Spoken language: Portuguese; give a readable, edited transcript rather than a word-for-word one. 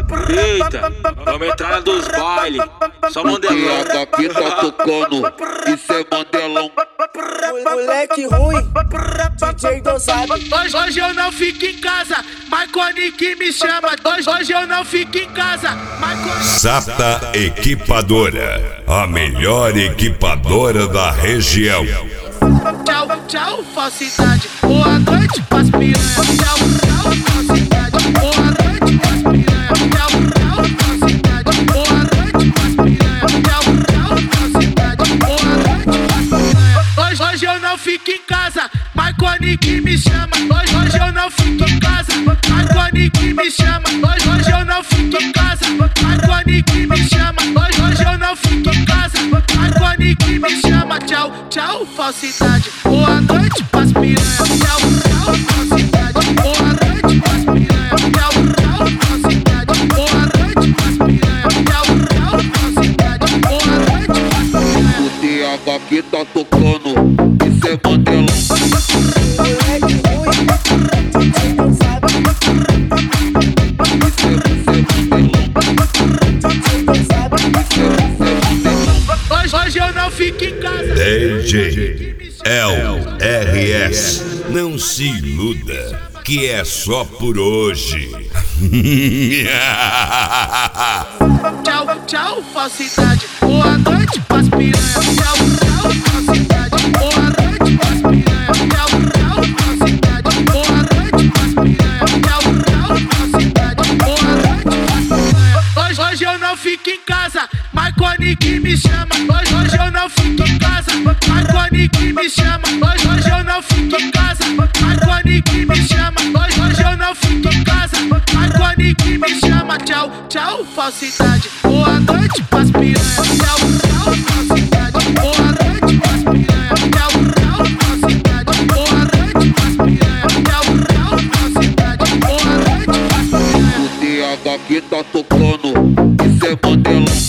Eita, vamos entrar dos bailes. Só Mandelão. E aqui tá tocando, isso é Mandelão. Moleque ruim, DJ dosado. Hoje eu não fico em casa, Marconi que me chama. Hoje eu não fico em casa, Marconi. Sata Equipadora, a melhor equipadora da região. Tchau, tchau, falsidade. Boa noite, pras piranha. Tchau, tchau, falsidade. Boa noite, pras piranha. Tchau, tchau, falsidade. Boa noite, pras piranha. Tchau, tchau, falsidade. Boa noite, pras piranha. Hoje eu não fico em casa, Marconi que me chama. Hoje eu não fico em casa, Marconi que me chama. Hoje eu não fico em casa, Marconi que me chama. Hoje eu não fico em casa, Marconi que me chama. Tchau, tchau, falsidade. Boa noite, pras piranha. Tchau, tchau, falsidade. Boa noite, pras piranha. Tchau, tchau, falsidade. Boa noite, pras piranha. Tchau, tchau, falsidade. Boa noite, pras piranha. O TH aqui tá tocando, isso é Mandelão. Moleque ruim, DJ dosado. Hoje eu não fico em casa. DJ LRS, não se iluda, que é só por hoje. Tchau, tchau, falsidade. Boa noite, pras piranha. Tchau, tchau, falsidade. Boa noite, pras piranha. Tchau, tchau, falsidade. Boa noite, pras piranha. Tchau, tchau, falsidade. Boa noite, pras piranha. Hoje eu não fico em casa, Marconi que me chama. Hoje eu não fico em casa, Marconi que me chama. Hoje eu não fico em casa, Marconi que me chama. Hoje eu não fico em casa, Marconi que me chama. Tchau, tchau, falsidade. Boa noite, pras piranha. Tchau, tchau, falsidade. Boa noite, pras piranha. Tchau, tchau, falsidade. Boa noite, pras piranha. Tchau, tchau, falsidade. Boa noite, pras piranha. O TH aqui tá tocando, isso é Mandelão.